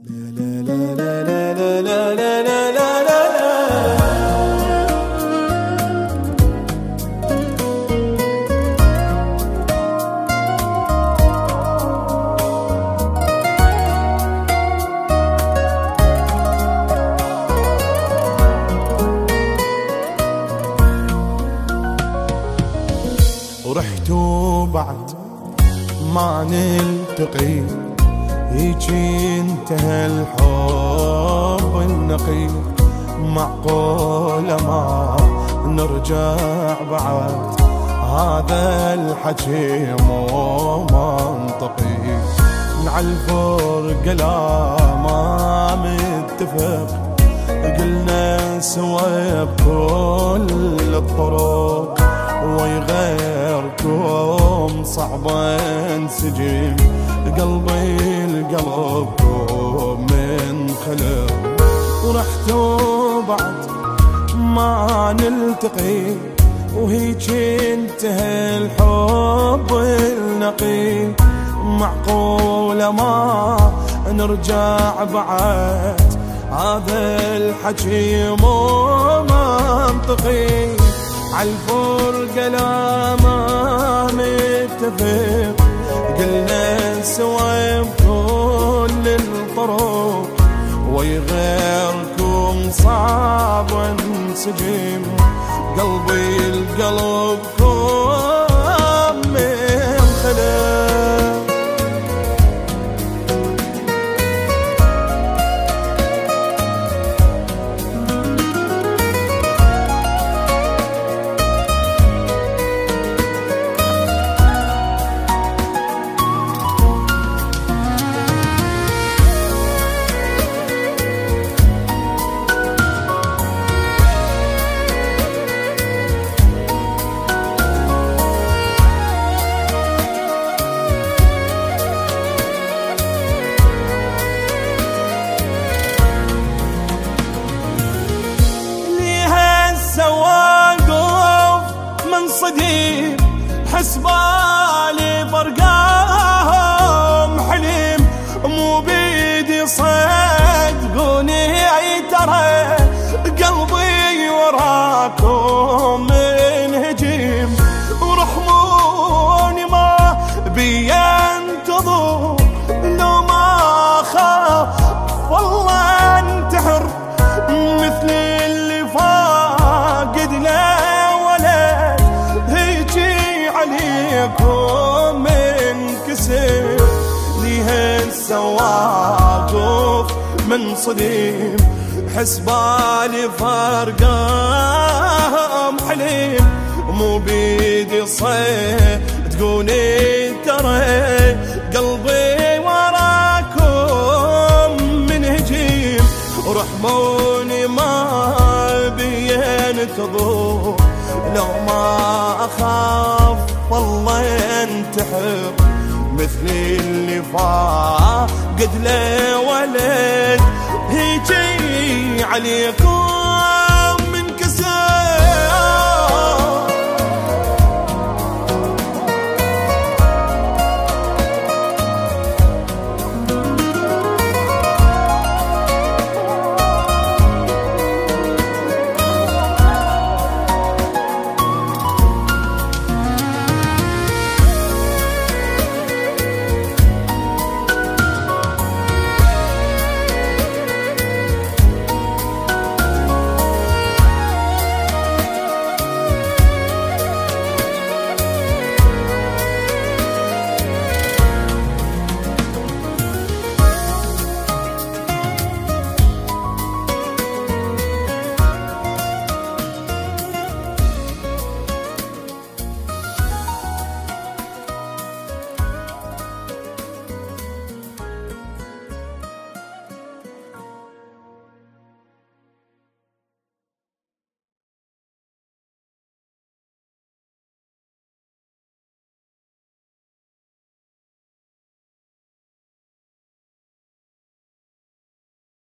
ورحت وبعد ما نلتقي هيجي انتهى الحب النقي. معقولة ما نرجع بعد؟ هذا الحكي مو منطقي. نعالفرقة لا ما متفق، قلنا سوا بكل الطرق، ويغيركم صعب انسجم. قلبي لقلبكم من خلق. ورحت وبعد ما نلتقي وهيج انتهى الحب النقي. معقولة ما نرجع بعد؟ هذا الحكي مو منطقي. عالفرقة لا ما متفق، قلنا سوا بكل الطرق، ويغيركم صعب انسجم. قلبي لقلبكم من خلق. صديق حسبالي فرقاهم حلم، مو بيدي صدقوني ترى قلبي وراكم منهجم. ورحموني ما بينتظر، لو ما خاف والله انتحر مثل اللي فاقد له عليكم منكسر. ليها السواقف من صديم حسبالي فرقام حليم، مو بيدي صدقوني ترى قلبي وراكم منهجم. ورحموني ما بينتظر، لو ما أخاف والله انتحر مثل اللي فاقد له ولد. هيجي عليكم